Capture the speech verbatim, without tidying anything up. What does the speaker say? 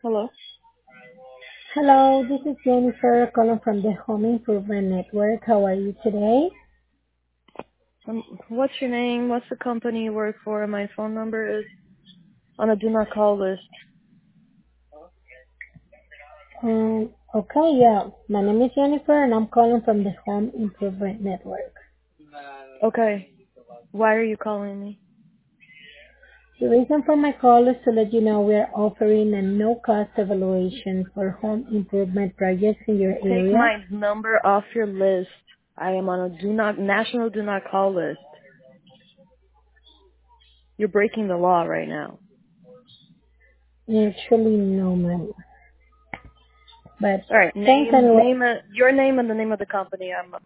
Hello. Hello, this is Jennifer calling from the Home Improvement Network. How are you today? Um, what's your name? What's the company you work for? My phone number is on a do not call list. Um, okay, yeah. My name is Jennifer and I'm calling from the Home Improvement Network. Okay. Why are you calling me? The reason for my call is to let you know we are offering a no-cost evaluation for home improvement projects in your Take area. my number off your list. I am on a do not national do not call list. You're breaking the law right now. Actually, no, ma'am. But All right. thanks Name anyway. name a, your name and the name of the company. I'm